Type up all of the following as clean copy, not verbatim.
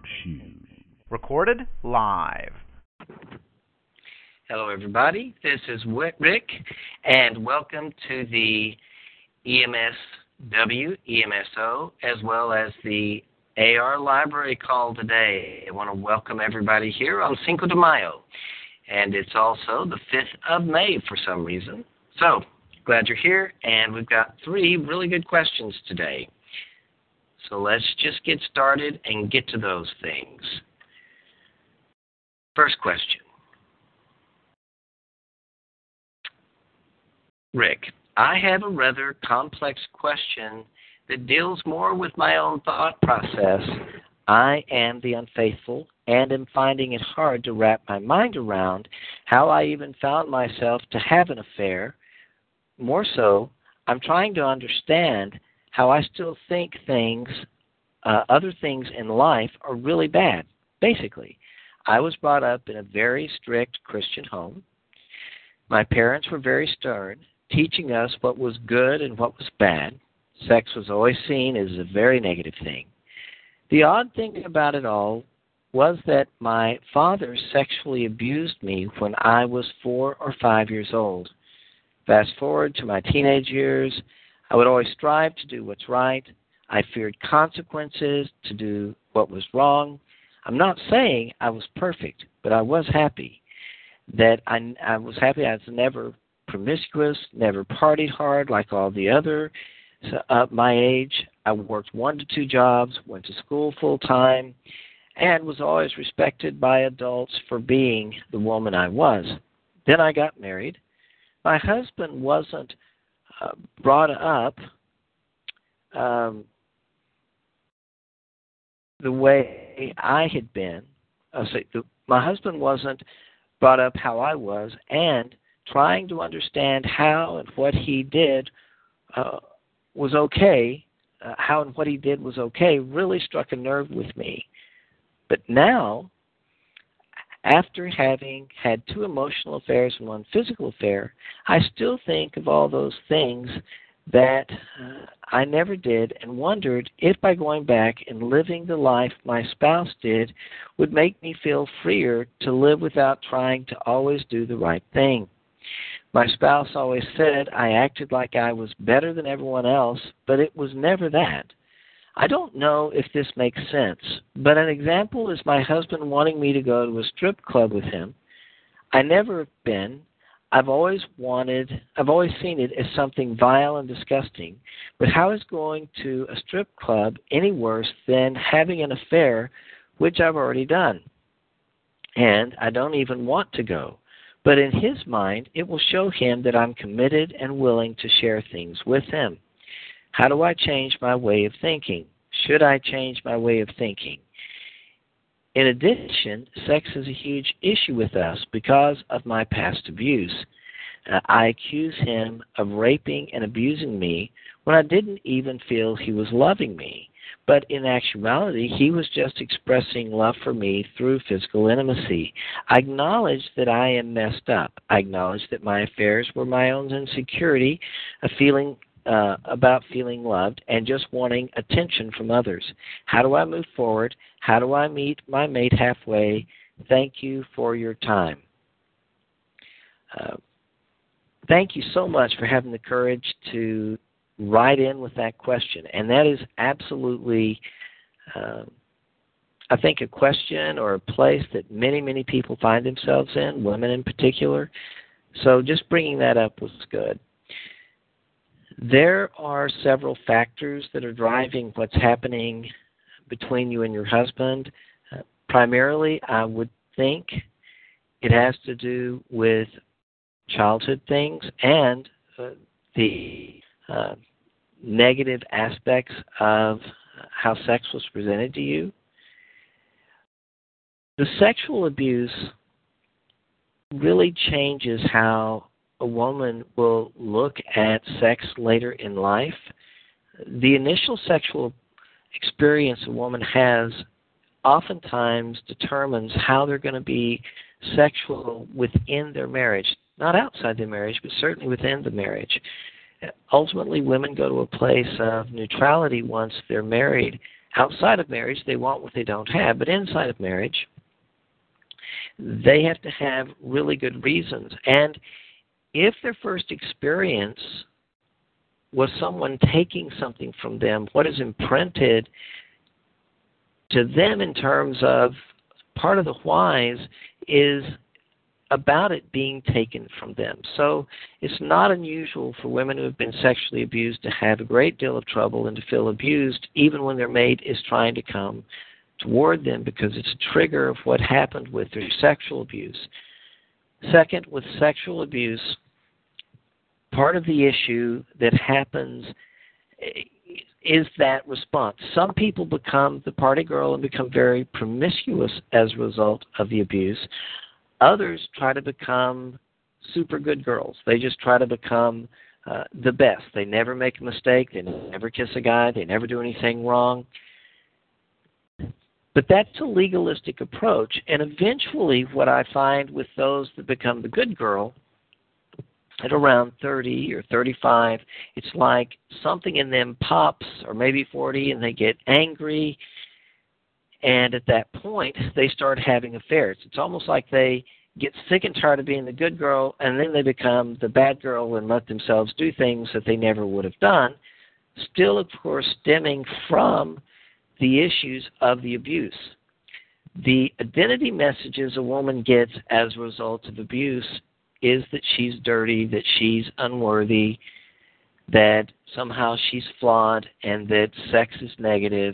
Recorded live. Hello, everybody. This is Rick, and welcome to the EMSW, EMSO, as well as the AR Library call today. I want to welcome everybody here on Cinco de Mayo, and it's also the 5th of May for some reason. So, glad you're here, and we've got 3 really good questions today. So let's just get started and get to those things. First question. Rick, I have a rather complex question that deals more with my own thought process. I am the unfaithful and am finding it hard to wrap my mind around how I even found myself to have an affair. More so, I'm trying to understand how I still think other things in life are really bad. Basically, I was brought up in a very strict Christian home. My parents were very stern, teaching us what was good and what was bad. Sex was always seen as a very negative thing. The odd thing about it all was that my father sexually abused me when I was 4 or 5 years old. Fast forward to my teenage years, I would always strive to do what's right. I feared consequences to do what was wrong. I'm not saying I was perfect, but I was happy. I was happy I was never promiscuous, never partied hard like all the other my age. I worked 1 to 2 jobs, went to school full time, and was always respected by adults for being the woman I was. Then I got married. My husband wasn't brought up the way I had been. My husband wasn't brought up how I was, and trying to understand how and what he did was okay, how and what he did was okay, really struck a nerve with me. But now, after having had 2 emotional affairs and 1 physical affair, I still think of all those things that I never did and wondered if by going back and living the life my spouse did would make me feel freer to live without trying to always do the right thing. My spouse always said I acted like I was better than everyone else, but it was never that. I don't know if this makes sense, but an example is my husband wanting me to go to a strip club with him. I never have been. I've always seen it as something vile and disgusting, but how is going to a strip club any worse than having an affair, which I've already done? And I don't even want to go. But in his mind, it will show him that I'm committed and willing to share things with him. How do I change my way of thinking? Should I change my way of thinking? In addition, sex is a huge issue with us because of my past abuse. I accuse him of raping and abusing me when I didn't even feel he was loving me. But in actuality, he was just expressing love for me through physical intimacy. I acknowledge that I am messed up. I acknowledge that my affairs were my own insecurity, about feeling loved and just wanting attention from others. How do I move forward? How do I meet my mate halfway? Thank you for your time. Thank you so much for having the courage to write in with that question. And that is absolutely, I think, a question or a place that many, many people find themselves in, women in particular. So just bringing that up was good. There are several factors that are driving what's happening between you and your husband. Primarily, I would think it has to do with childhood things and the negative aspects of how sex was presented to you. The sexual abuse really changes how a woman will look at sex later in life. The initial sexual experience a woman has oftentimes determines how they're going to be sexual within their marriage. Not outside the marriage, but certainly within the marriage. Ultimately, women go to a place of neutrality once they're married, Outside of marriage, they want what they don't have, but inside of marriage, they have to have really good reasons. And if their first experience was someone taking something from them, what is imprinted to them in terms of part of the whys is about it being taken from them. So it's not unusual for women who have been sexually abused to have a great deal of trouble and to feel abused even when their mate is trying to come toward them, because it's a trigger of what happened with their sexual abuse. Second, with sexual abuse, part of the issue that happens is that response. Some people become the party girl and become very promiscuous as a result of the abuse. Others try to become super good girls. They just try to become the best. They never make a mistake. They never kiss a guy. They never do anything wrong. But that's a legalistic approach. And eventually what I find with those that become the good girl, at around 30 or 35, it's like something in them pops, or maybe 40, and they get angry. And at that point, they start having affairs. It's almost like they get sick and tired of being the good girl, and then they become the bad girl and let themselves do things that they never would have done, still, of course, stemming from the issues of the abuse. The identity messages a woman gets as a result of abuse is that she's dirty, that she's unworthy, that somehow she's flawed, and that sex is negative.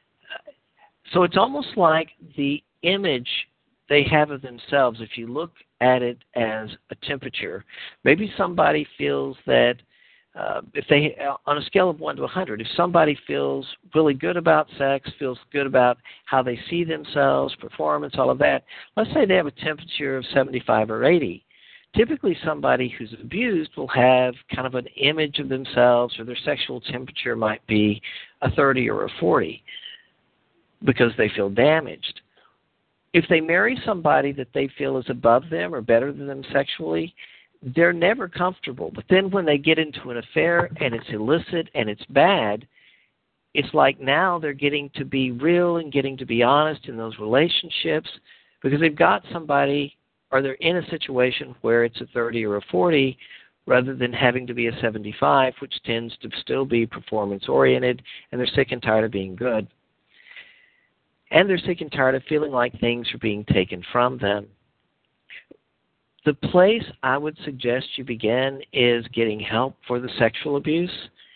So it's almost like the image they have of themselves, if you look at it as a temperature, maybe somebody feels that if they, on a scale of 1 to 100, if somebody feels really good about sex, feels good about how they see themselves, performance, all of that, let's say they have a temperature of 75 or 80. Typically somebody who's abused will have kind of an image of themselves, or their sexual temperature might be a 30 or a 40 because they feel damaged. If they marry somebody that they feel is above them or better than them sexually, they're never comfortable. But then when they get into an affair and it's illicit and it's bad, it's like now they're getting to be real and getting to be honest in those relationships because they've got somebody, or they're in a situation where it's a 30 or a 40 rather than having to be a 75, which tends to still be performance-oriented, and they're sick and tired of being good. And they're sick and tired of feeling like things are being taken from them. The place I would suggest you begin is getting help for the sexual abuse.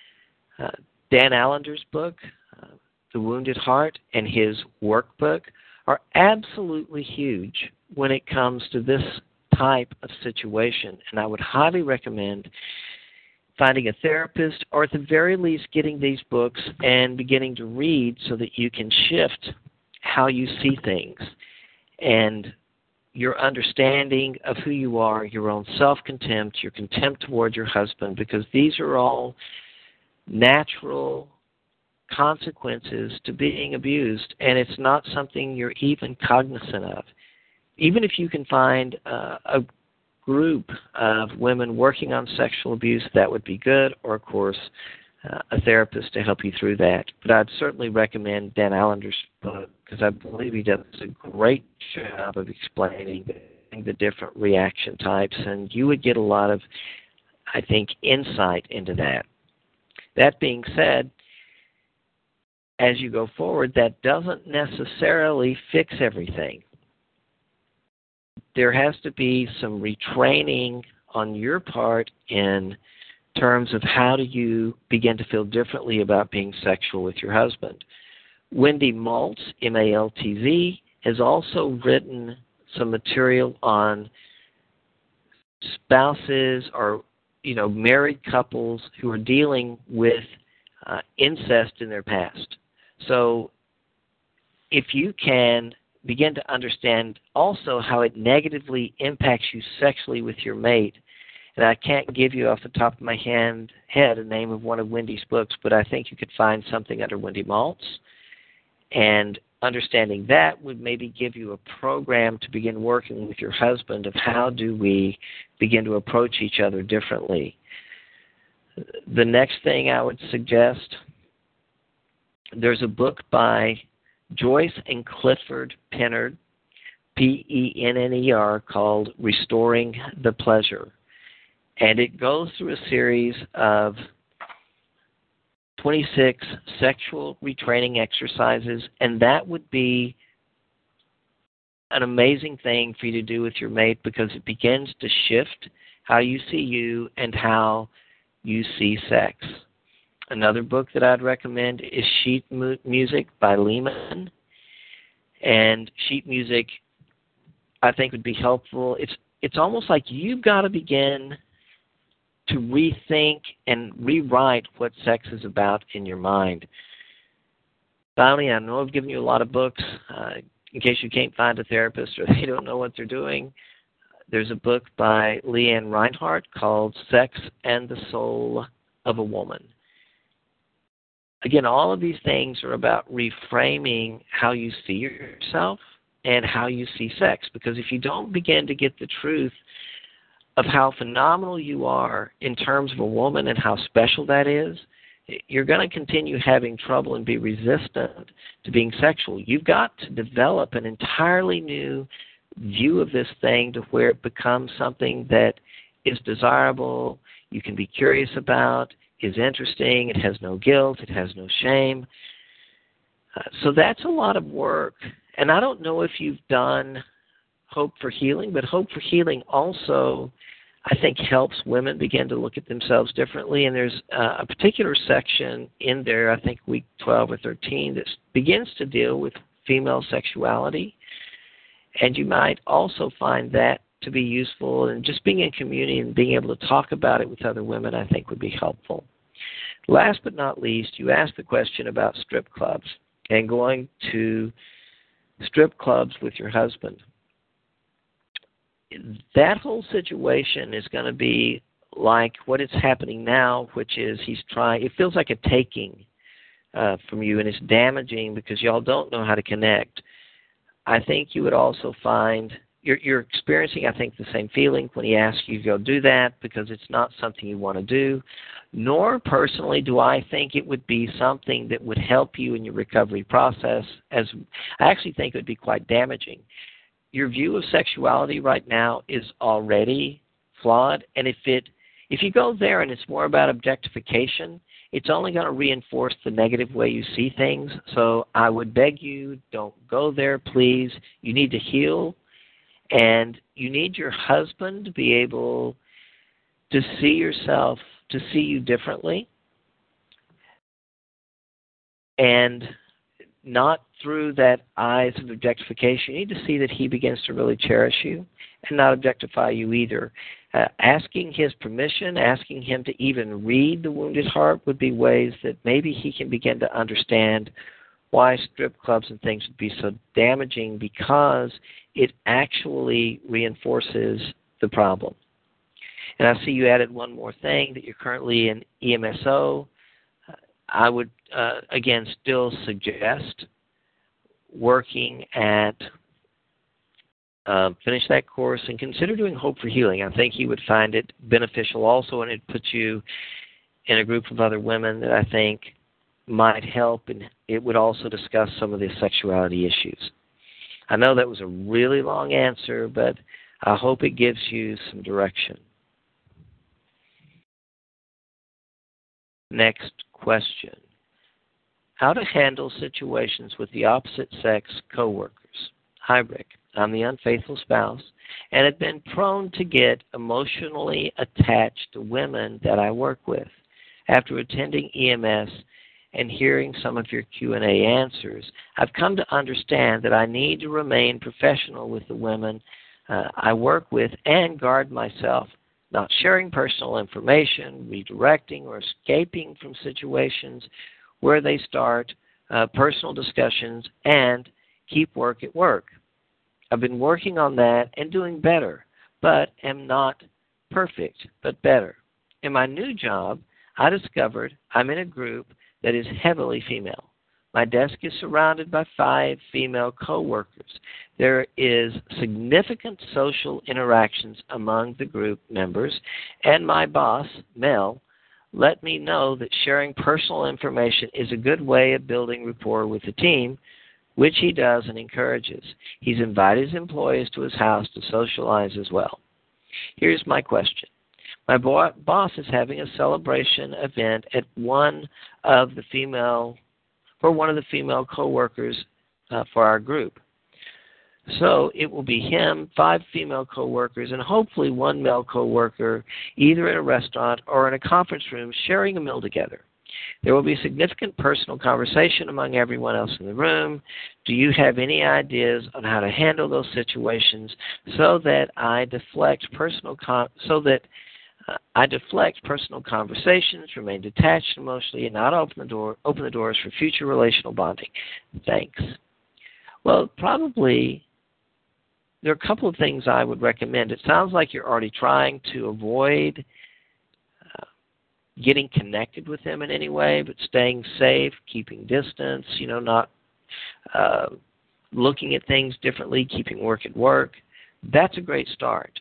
Dan Allender's book, The Wounded Heart, and his workbook are absolutely huge when it comes to this type of situation. And I would highly recommend finding a therapist, or at the very least getting these books and beginning to read so that you can shift how you see things and your understanding of who you are, your own self-contempt, your contempt toward your husband, because these are all natural consequences to being abused, and it's not something you're even cognizant of. Even if you can find a group of women working on sexual abuse, that would be good, or, of course, a therapist to help you through that. But I'd certainly recommend Dan Allender's book, because I believe he does a great job of explaining the different reaction types, and you would get a lot of, I think, insight into that. That being said, as you go forward, that doesn't necessarily fix everything. There has to be some retraining on your part in terms of how do you begin to feel differently about being sexual with your husband. Wendy Maltz, M-A-L-T-Z, has also written some material on spouses or, married couples who are dealing with incest in their past. So if you can begin to understand also how it negatively impacts you sexually with your mate, and I can't give you off the top of my head a name of one of Wendy's books, but I think you could find something under Wendy Maltz. And understanding that would maybe give you a program to begin working with your husband of how do we begin to approach each other differently. The next thing I would suggest There's a book by Joyce and Clifford Pennard, Penner, called Restoring the Pleasure. And it goes through a series of 26 sexual retraining exercises, and that would be an amazing thing for you to do with your mate because it begins to shift how you see you and how you see sex. Another book that I'd recommend is Sheet Music by Lehman. And sheet music, I think, would be helpful. It's almost like you've got to begin to rethink and rewrite what sex is about in your mind. Finally, I know I've given you a lot of books. In case you can't find a therapist or they don't know what they're doing, there's a book by Leanne Reinhardt called Sex and the Soul of a Woman. Again, all of these things are about reframing how you see yourself and how you see sex. Because if you don't begin to get the truth of how phenomenal you are in terms of a woman and how special that is, you're going to continue having trouble and be resistant to being sexual. You've got to develop an entirely new view of this thing to where it becomes something that is desirable, you can be curious about, is interesting, it has no guilt, it has no shame. So that's a lot of work. And I don't know if you've done Hope for Healing, but Hope for Healing also, I think, helps women begin to look at themselves differently. And there's a particular section in there, I think week 12 or 13, that begins to deal with female sexuality. And you might also find that to be useful. And just being in community and being able to talk about it with other women, I think, would be helpful. Last but not least, you asked the question about strip clubs and going to strip clubs with your husband. That whole situation is going to be like what is happening now, which is it feels like a taking from you, and it's damaging because y'all don't know how to connect. I think you would also find you're experiencing, I think, the same feeling when he asks you to go do that because it's not something you want to do, nor personally do I think it would be something that would help you in your recovery process. As I actually think it would be quite damaging. Your view of sexuality right now is already flawed, and if you go there and it's more about objectification, it's only going to reinforce the negative way you see things. So I would beg you, don't go there, please. You need to heal, and you need your husband to be able to see yourself, to see you differently, and not through that eyes of objectification. You need to see that he begins to really cherish you and not objectify you either. Asking his permission, asking him to even read The Wounded Heart would be ways that maybe he can begin to understand why strip clubs and things would be so damaging, because it actually reinforces the problem. And I see you added one more thing, that you're currently in EMSO. I would, again, still suggest working at finish that course and consider doing Hope for Healing. I think you would find it beneficial also, and it puts you in a group of other women that I think might help, and it would also discuss some of the sexuality issues. I know that was a really long answer, but I hope it gives you some direction. Next question. How to handle situations with the opposite sex coworkers. Hi, Rick. I'm the unfaithful spouse and have been prone to get emotionally attached to women that I work with. After attending EMS and hearing some of your Q&A answers, I've come to understand that I need to remain professional with the women I work with and guard myself, not sharing personal information, redirecting, or escaping from situations where they start personal discussions, and keep work at work. I've been working on that and doing better, but am not perfect, but better. In my new job, I discovered I'm in a group that is heavily female. My desk is surrounded by 5 female coworkers. There is significant social interactions among the group members, and my boss, Mel, let me know that sharing personal information is a good way of building rapport with the team, which he does and encourages. He's invited his employees to his house to socialize as well. Here's my question. My boss is having a celebration event at one of the female coworkers for our group. So it will be him, 5 female coworkers, and hopefully 1 male coworker, either at a restaurant or in a conference room, sharing a meal together. There will be significant personal conversation among everyone else in the room. Do you have any ideas on how to handle those situations so that I deflect personal conversations, remain detached emotionally, and not open the doors for future relational bonding? Thanks. Well, probably there are a couple of things I would recommend. It sounds like you're already trying to avoid getting connected with them in any way, but staying safe, keeping distance, not looking at things differently, keeping work at work. That's a great start.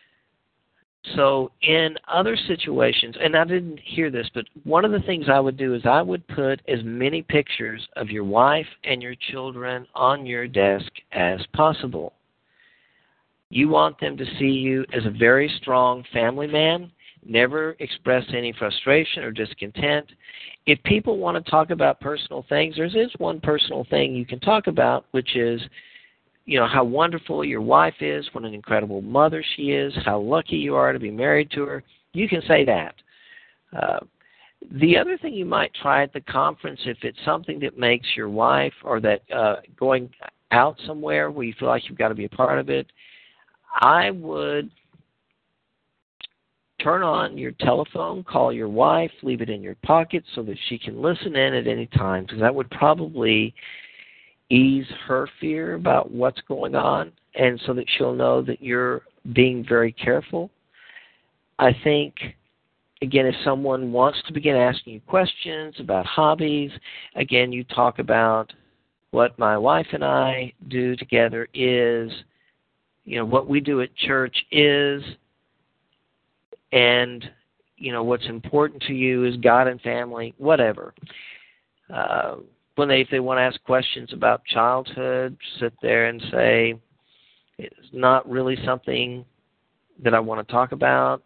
So in other situations, and I didn't hear this, but one of the things I would do is I would put as many pictures of your wife and your children on your desk as possible. You want them to see you as a very strong family man. Never express any frustration or discontent. If people want to talk about personal things, there is one personal thing you can talk about, which is, how wonderful your wife is, what an incredible mother she is, how lucky you are to be married to her. You can say that. The other thing you might try at the conference, if it's something that makes your wife or that going out somewhere where you feel like you've got to be a part of it, I would turn on your telephone, call your wife, leave it in your pocket so that she can listen in at any time, because that would probably ease her fear about what's going on, and so that she'll know that you're being very careful. I think, again, if someone wants to begin asking you questions about hobbies, again, you talk about what my wife and I do together is, what we do at church is, and, what's important to you is God and family, whatever. If they want to ask questions about childhood, sit there and say, it's not really something that I want to talk about.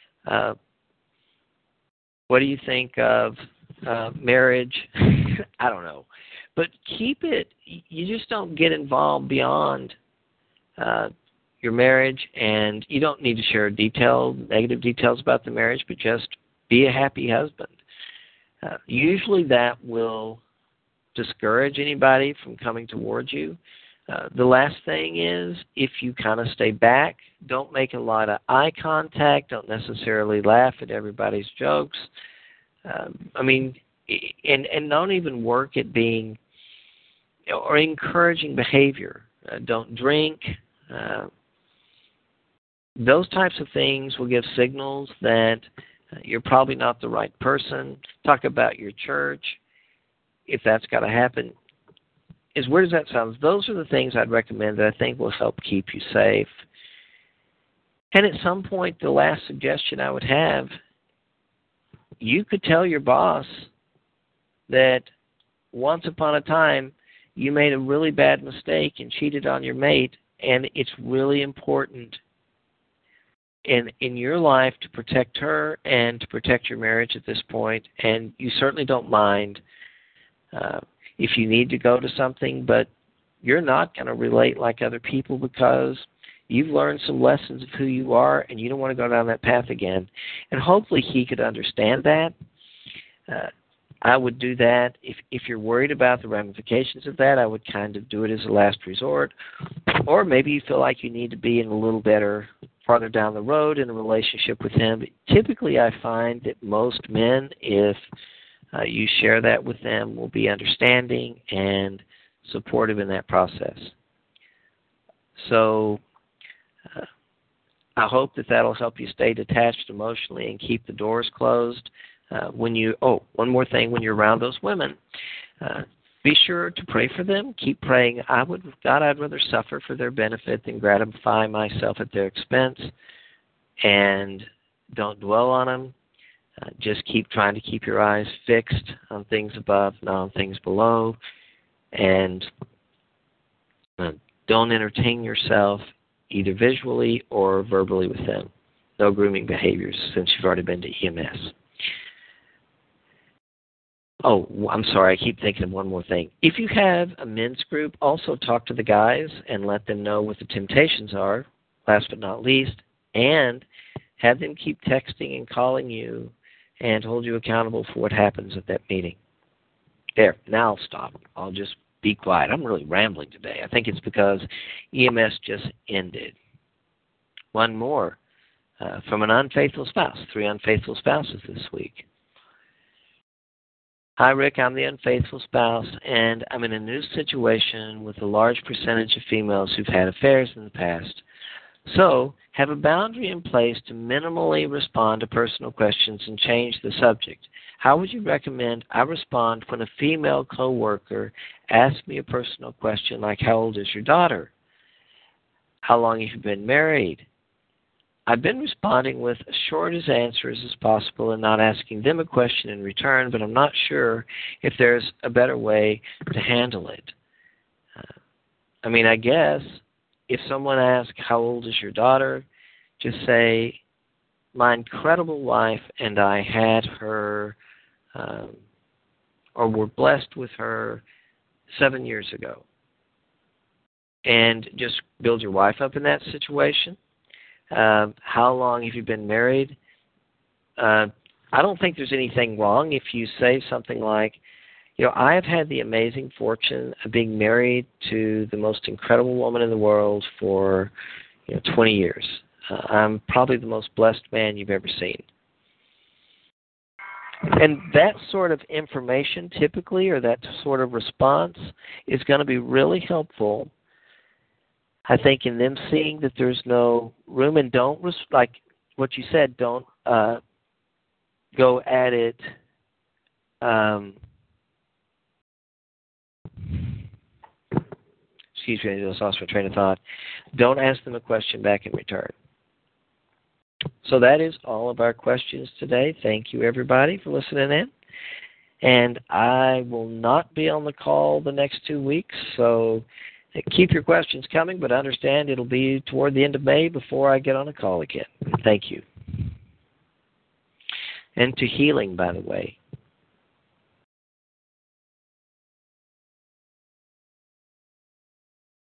What do you think of marriage? I don't know. But keep it, you just don't get involved beyond your marriage, and you don't need to share negative details about the marriage, but just be a happy husband. Usually that will discourage anybody from coming towards you. The last thing is, if you kind of stay back, don't make a lot of eye contact, don't necessarily laugh at everybody's jokes. And don't even work at being or encouraging behavior. Don't drink. Those types of things will give signals that you're probably not the right person. Talk about your church. If that's got to happen, as weird as that sounds, those are the things I'd recommend that I think will help keep you safe. And at some point, the last suggestion I would have, you could tell your boss that once upon a time you made a really bad mistake and cheated on your mate, and it's really important in your life to protect her and to protect your marriage at this point, and you certainly don't mind if you need to go to something, but you're not going to relate like other people because you've learned some lessons of who you are and you don't want to go down that path again. And hopefully he could understand that. I would do that. If you're worried about the ramifications of that, I would kind of do it as a last resort. Or maybe you feel like you need to be in a little better, farther down the road in a relationship with him. But typically I find that most men, if you share that with them, will be understanding and supportive in that process. So I hope that that'll help you stay detached emotionally and keep the doors closed. One more thing, when you're around those women, be sure to pray for them. Keep praying. God, I'd rather suffer for their benefit than gratify myself at their expense. And don't dwell on them. Just keep trying to keep your eyes fixed on things above, not on things below, and don't entertain yourself either visually or verbally with them. No grooming behaviors since you've already been to EMS. Oh, I'm sorry, I keep thinking of one more thing. If you have a men's group, also talk to the guys and let them know what the temptations are, last but not least, and have them keep texting and calling you and hold you accountable for what happens at that meeting. There, now I'll stop. I'll just be quiet. I'm really rambling today. I think it's because EMS just ended. One more from an unfaithful spouse. 3 unfaithful spouses this week. Hi, Rick. I'm the unfaithful spouse, and I'm in a new situation with a large percentage of females who've had affairs in the past. So, have a boundary in place to minimally respond to personal questions and change the subject. How would you recommend I respond when a female coworker asks me a personal question like, how old is your daughter? How long have you been married? I've been responding with as short as answers as possible and not asking them a question in return, but I'm not sure if there's a better way to handle it. I guess if someone asks, how old is your daughter, just say, my incredible wife and I had her, or were blessed with her 7 years ago. And just build your wife up in that situation. How long have you been married? I don't think there's anything wrong if you say something like, I have had the amazing fortune of being married to the most incredible woman in the world for 20 years. I'm probably the most blessed man you've ever seen. And that sort of information typically, or that sort of response, is going to be really helpful, I think, in them seeing that there's no room, and don't, like what you said, don't go at it excuse me, I just lost my train of thought. Don't ask them a question back in return. So that is all of our questions today. Thank you, everybody, for listening in. And I will not be on the call the next 2 weeks, so keep your questions coming, but understand it'll be toward the end of May before I get on a call again. Thank you. And to healing, by the way.